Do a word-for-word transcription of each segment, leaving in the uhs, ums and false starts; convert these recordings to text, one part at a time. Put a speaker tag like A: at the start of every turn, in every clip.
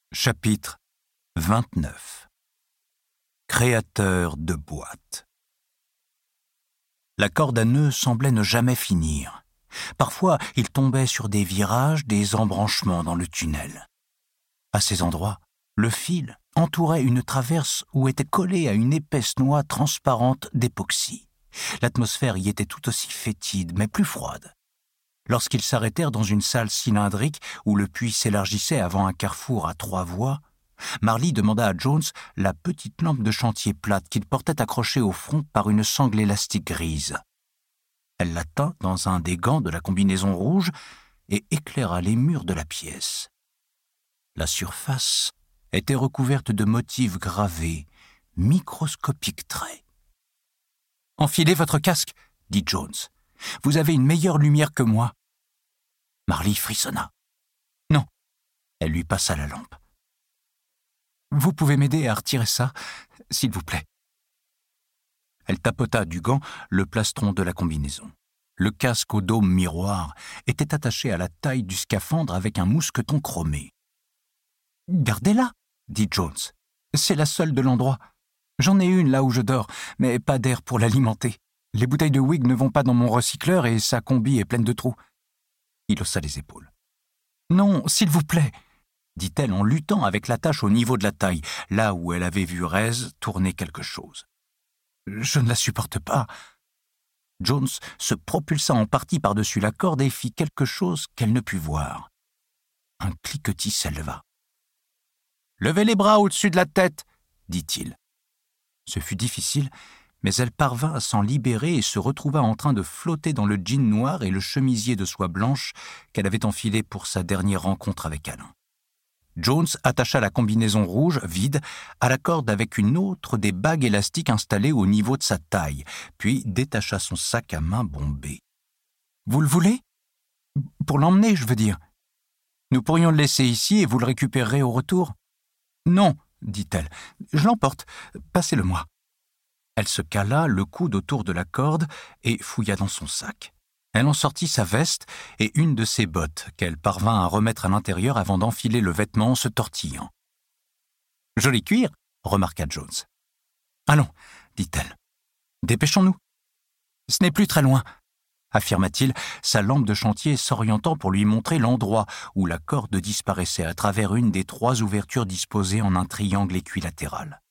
A: Chapitre vingt-neuf. Créateur de boîtes. La corde à nœuds semblait ne jamais finir. Parfois, il tombait sur des virages, des embranchements dans le tunnel. À ces endroits, le fil entourait une traverse où était collée à une épaisse noix transparente d'époxy. L'atmosphère y était tout aussi fétide, mais plus froide. Lorsqu'ils s'arrêtèrent dans une salle cylindrique où le puits s'élargissait avant un carrefour à trois voies, Marley demanda à Jones la petite lampe de chantier plate qu'il portait accrochée au front par une sangle élastique grise. Elle la tint dans un des gants de la combinaison rouge et éclaira les murs de la pièce. La surface était recouverte de motifs gravés, microscopiques traits. « Enfilez votre casque, » dit Jones. « Vous avez une meilleure lumière que moi. » Marley frissonna. « Non. » Elle lui passa la lampe. « Vous pouvez m'aider à retirer ça, s'il vous plaît. » Elle tapota du gant le plastron de la combinaison. Le casque au dôme miroir était attaché à la taille du scaphandre avec un mousqueton chromé. « Gardez-la, » dit Jones. « C'est la seule de l'endroit. J'en ai une là où je dors, mais pas d'air pour l'alimenter. Les bouteilles de Whig ne vont pas dans mon recycleur et sa combi est pleine de trous. » Il haussa les épaules. « Non, s'il vous plaît, » dit-elle en luttant avec l'attache au niveau de la taille, là où elle avait vu Rez tourner quelque chose. « Je ne la supporte pas. » Jones se propulsa en partie par-dessus la corde et fit quelque chose qu'elle ne put voir. Un cliquetis s'éleva. « Levez les bras au-dessus de la tête, » dit-il. Ce fut difficile, mais elle parvint à s'en libérer et se retrouva en train de flotter dans le jean noir et le chemisier de soie blanche qu'elle avait enfilé pour sa dernière rencontre avec Alain. Jones attacha la combinaison rouge, vide, à la corde avec une autre des bagues élastiques installées au niveau de sa taille, puis détacha son sac à main bombé. « Vous le voulez ? Pour l'emmener, je veux dire. Nous pourrions le laisser ici et vous le récupérerez au retour. »« Non, » dit-elle, « je l'emporte. Passez-le-moi. » Elle se cala le coude autour de la corde et fouilla dans son sac. Elle en sortit sa veste et une de ses bottes, qu'elle parvint à remettre à l'intérieur avant d'enfiler le vêtement en se tortillant. « Joli cuir, » remarqua Jones. « Allons, » dit-elle. « Dépêchons-nous. »« Ce n'est plus très loin, » affirma-t-il, sa lampe de chantier s'orientant pour lui montrer l'endroit où la corde disparaissait à travers une des trois ouvertures disposées en un triangle équilatéral.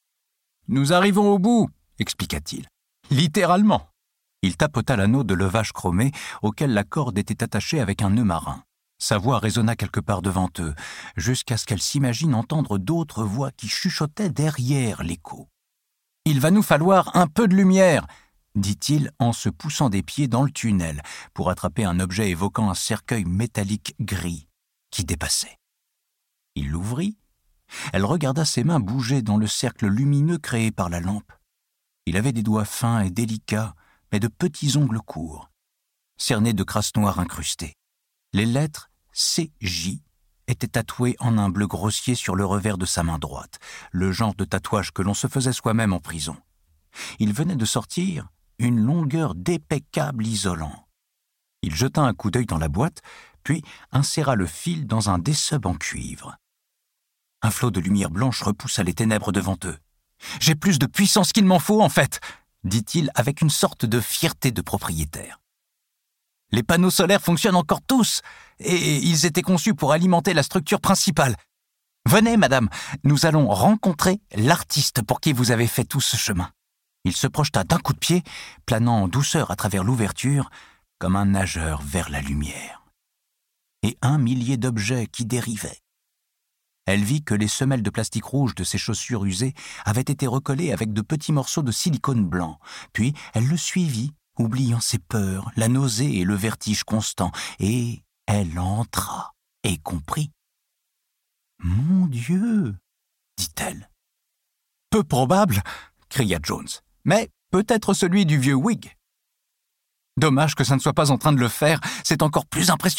A: « Nous arrivons au bout, » expliqua-t-il. « Littéralement. » Il tapota l'anneau de levage chromé auquel la corde était attachée avec un nœud marin. Sa voix résonna quelque part devant eux, jusqu'à ce qu'elle s'imagine entendre d'autres voix qui chuchotaient derrière l'écho. « Il va nous falloir un peu de lumière !» dit-il en se poussant des pieds dans le tunnel pour attraper un objet évoquant un cercueil métallique gris qui dépassait. Il l'ouvrit. Elle regarda ses mains bouger dans le cercle lumineux créé par la lampe. Il avait des doigts fins et délicats, mais de petits ongles courts, cernés de crasse noire incrustée. Les lettres C J étaient tatouées en un bleu grossier sur le revers de sa main droite, le genre de tatouage que l'on se faisait soi-même en prison. Il venait de sortir une longueur d'épais câble isolant. Il jeta un coup d'œil dans la boîte, puis inséra le fil dans un dessub en cuivre. Un flot de lumière blanche repoussa les ténèbres devant eux. « J'ai plus de puissance qu'il m'en faut, en fait !» dit-il avec une sorte de fierté de propriétaire. « Les panneaux solaires fonctionnent encore tous, et ils étaient conçus pour alimenter la structure principale. Venez, madame, nous allons rencontrer l'artiste pour qui vous avez fait tout ce chemin. » Il se projeta d'un coup de pied, planant en douceur à travers l'ouverture, comme un nageur vers la lumière. Et un millier d'objets qui dérivaient. Elle vit que les semelles de plastique rouge de ses chaussures usées avaient été recollées avec de petits morceaux de silicone blanc. Puis elle le suivit, oubliant ses peurs, la nausée et le vertige constant, et elle entra et comprit. « Mon Dieu !» dit-elle. « Peu probable !» cria Jones. « Mais peut-être celui du vieux Whig. Dommage que ça ne soit pas en train de le faire, c'est encore plus impressionnant. »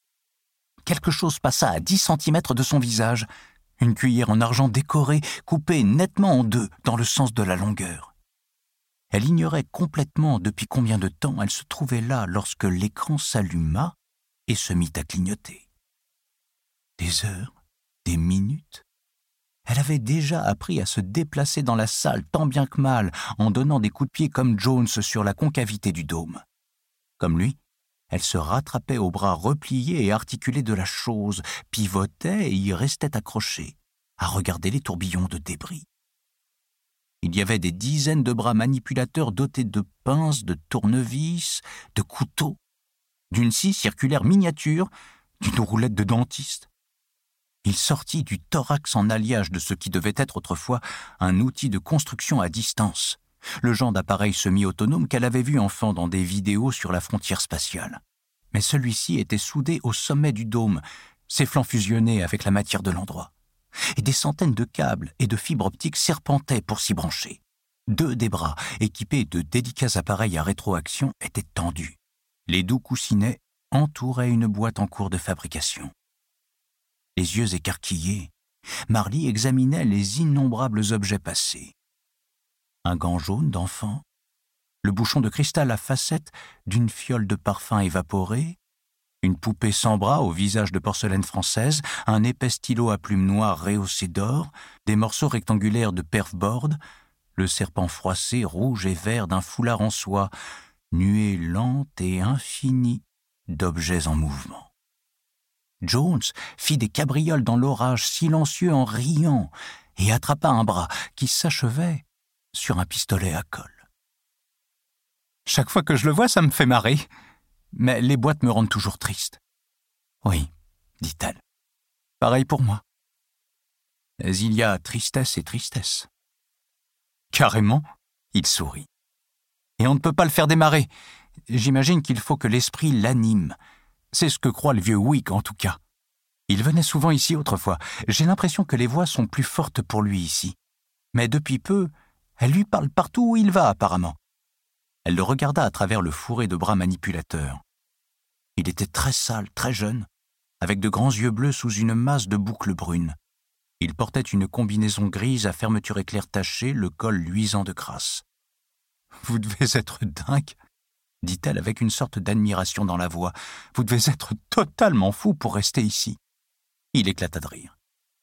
A: Quelque chose passa à dix centimètres de son visage, une cuillère en argent décorée, coupée nettement en deux dans le sens de la longueur. Elle ignorait complètement depuis combien de temps elle se trouvait là lorsque l'écran s'alluma et se mit à clignoter. Des heures, des des minutes. Elle avait déjà appris à se déplacer dans la salle tant bien que mal, en donnant des coups de pied comme Jones sur la concavité du dôme. Comme lui, elle se rattrapait aux bras repliés et articulés de la chose, pivotait et y restait accrochée, à regarder les tourbillons de débris. Il y avait des dizaines de bras manipulateurs dotés de pinces, de tournevis, de couteaux, d'une scie circulaire miniature, d'une roulette de dentiste. Il sortit du thorax en alliage de ce qui devait être autrefois un outil de construction à distance, le genre d'appareil semi-autonome qu'elle avait vu enfant dans des vidéos sur la frontière spatiale. Mais celui-ci était soudé au sommet du dôme, ses flancs fusionnés avec la matière de l'endroit. Et des centaines de câbles et de fibres optiques serpentaient pour s'y brancher. Deux des bras, équipés de délicats appareils à rétroaction, étaient tendus. Les doux coussinets entouraient une boîte en cours de fabrication. Les yeux écarquillés, Marly examinait les innombrables objets passés. Un gant jaune d'enfant, le bouchon de cristal à facettes d'une fiole de parfum évaporé, une poupée sans bras au visage de porcelaine française, un épais stylo à plumes noires rehaussé d'or, des morceaux rectangulaires de perf-board, le serpent froissé rouge et vert d'un foulard en soie, nuée lente et infinie d'objets en mouvement. Jones fit des cabrioles dans l'orage silencieux en riant et attrapa un bras qui s'achevait sur un pistolet à colle. Chaque fois que je le vois, ça me fait marrer, mais les boîtes me rendent toujours triste. Oui, dit-elle. Pareil pour moi. Mais il y a tristesse et tristesse. Carrément, il sourit. Et on ne peut pas le faire démarrer. J'imagine qu'il faut que l'esprit l'anime. C'est ce que croit le vieux Wick, en tout cas. Il venait souvent ici autrefois. J'ai l'impression que les voix sont plus fortes pour lui ici. Mais depuis peu, elle lui parle partout où il va, apparemment. Elle le regarda à travers le fourré de bras manipulateurs. Il était très sale, très jeune, avec de grands yeux bleus sous une masse de boucles brunes. Il portait une combinaison grise à fermeture éclair tachée, le col luisant de crasse. « Vous devez être dingue !» dit-elle avec une sorte d'admiration dans la voix. « Vous devez être totalement fou pour rester ici. » Il éclata de rire.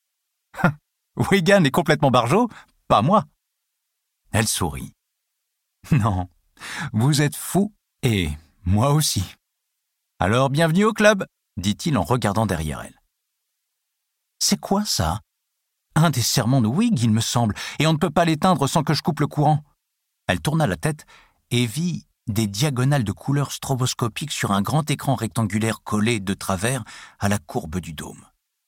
A: « Wigan est complètement barjot, pas moi. » Elle sourit. « Non, vous êtes fou et moi aussi. »« Alors bienvenue au club, » dit-il en regardant derrière elle. « C'est quoi ça ? Un des serments de Wig, il me semble, et on ne peut pas l'éteindre sans que je coupe le courant. » Elle tourna la tête et vit des diagonales de couleurs stroboscopiques sur un grand écran rectangulaire collé de travers à la courbe du dôme.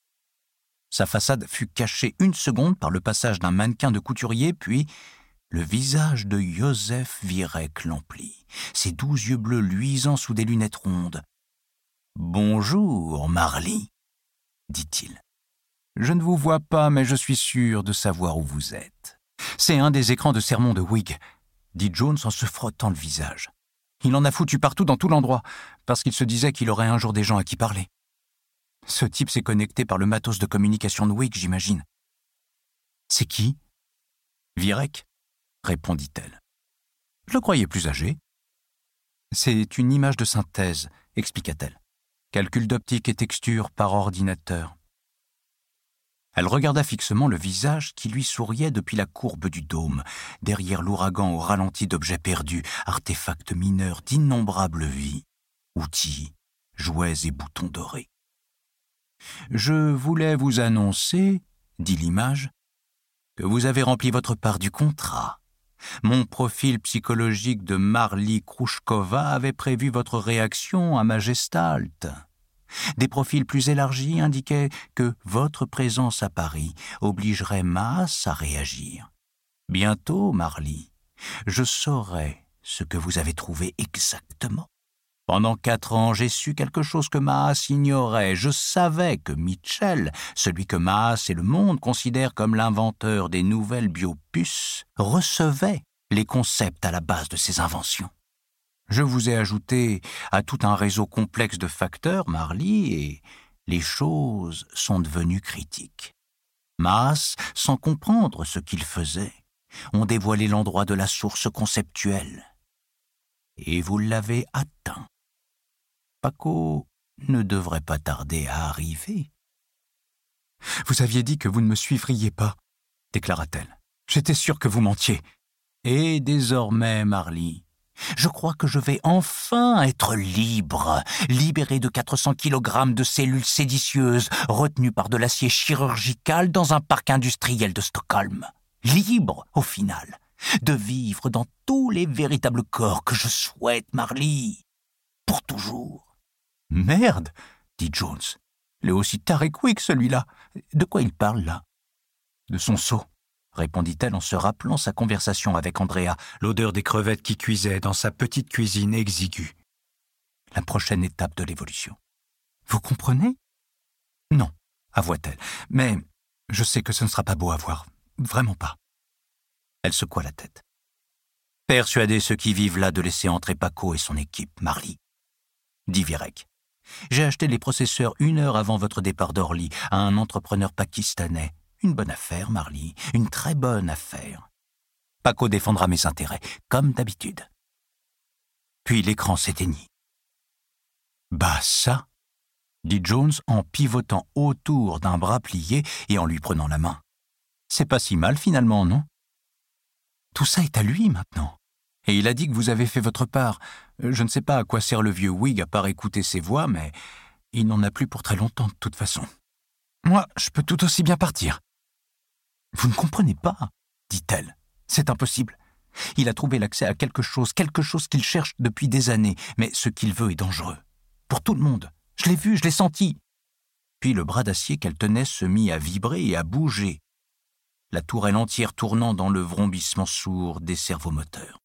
A: Sa façade fut cachée une seconde par le passage d'un mannequin de couturier, puis le visage de Joseph Virek l'emplit, ses doux yeux bleus luisants sous des lunettes rondes. « Bonjour, Marly, » dit-il. « Je ne vous vois pas, mais je suis sûr de savoir où vous êtes. C'est un des écrans de sermon de Wig, » dit Jones en se frottant le visage. Il en a foutu partout dans tout l'endroit, parce qu'il se disait qu'il aurait un jour des gens à qui parler. Ce type s'est connecté par le matos de communication de Wig, j'imagine. « C'est qui ?»« Virek, » répondit-elle. « Je le croyais plus âgé. »« C'est une image de synthèse, » expliqua-t-elle. « Calcul d'optique et texture par ordinateur. » Elle regarda fixement le visage qui lui souriait depuis la courbe du dôme, derrière l'ouragan au ralenti d'objets perdus, artefacts mineurs d'innombrables vies, outils, jouets et boutons dorés. « Je voulais vous annoncer, » dit l'image, « que vous avez rempli votre part du contrat. Mon profil psychologique de Marly Krouchkova avait prévu votre réaction à ma gestalt. Des profils plus élargis indiquaient que votre présence à Paris obligerait Maas à réagir. Bientôt, Marly, je saurai ce que vous avez trouvé exactement. Pendant quatre ans, j'ai su quelque chose que Maas ignorait. Je savais que Mitchell, celui que Maas et le monde considèrent comme l'inventeur des nouvelles biopuces, recevait les concepts à la base de ses inventions. Je vous ai ajouté à tout un réseau complexe de facteurs, Marly, et les choses sont devenues critiques. Maas, sans comprendre ce qu'il faisait, ont dévoilé l'endroit de la source conceptuelle. Et vous l'avez atteint. Paco ne devrait pas tarder à arriver. Vous aviez dit que vous ne me suivriez pas, déclara-t-elle. J'étais sûre que vous mentiez. Et désormais, Marly, je crois que je vais enfin être libre, libéré de quatre cents kilogrammes de cellules séditieuses retenues par de l'acier chirurgical dans un parc industriel de Stockholm. Libre, au final, de vivre dans tous les véritables corps que je souhaite, Marly. Pour toujours. Merde, dit Jones. Il est aussi taré quick, celui-là. De quoi il parle, là? De son seau, répondit-elle en se rappelant sa conversation avec Andrea, l'odeur des crevettes qui cuisaient dans sa petite cuisine exiguë. La prochaine étape de l'évolution. Vous comprenez? Non, avoua-t-elle, mais je sais que ce ne sera pas beau à voir. Vraiment pas. Elle secoua la tête. Persuadez ceux qui vivent là de laisser entrer Paco et son équipe, Marly, dit Virek. J'ai acheté les processeurs une heure avant votre départ d'Orly à un entrepreneur pakistanais. Une bonne affaire, Marly, une très bonne affaire. Paco défendra mes intérêts, comme d'habitude. Puis l'écran s'éteignit. Bah ça, dit Jones en pivotant autour d'un bras plié et en lui prenant la main. C'est pas si mal finalement, non? Tout ça est à lui maintenant. Et il a dit que vous avez fait votre part. Je ne sais pas à quoi sert le vieux Whig à part écouter ses voix, mais il n'en a plus pour très longtemps de toute façon. Moi, je peux tout aussi bien partir. Vous ne comprenez pas, dit-elle. C'est impossible. Il a trouvé l'accès à quelque chose, quelque chose qu'il cherche depuis des années, mais ce qu'il veut est dangereux. Pour tout le monde. Je l'ai vu, je l'ai senti. Puis le bras d'acier qu'elle tenait se mit à vibrer et à bouger, la tourelle entière tournant dans le vrombissement sourd des servomoteurs.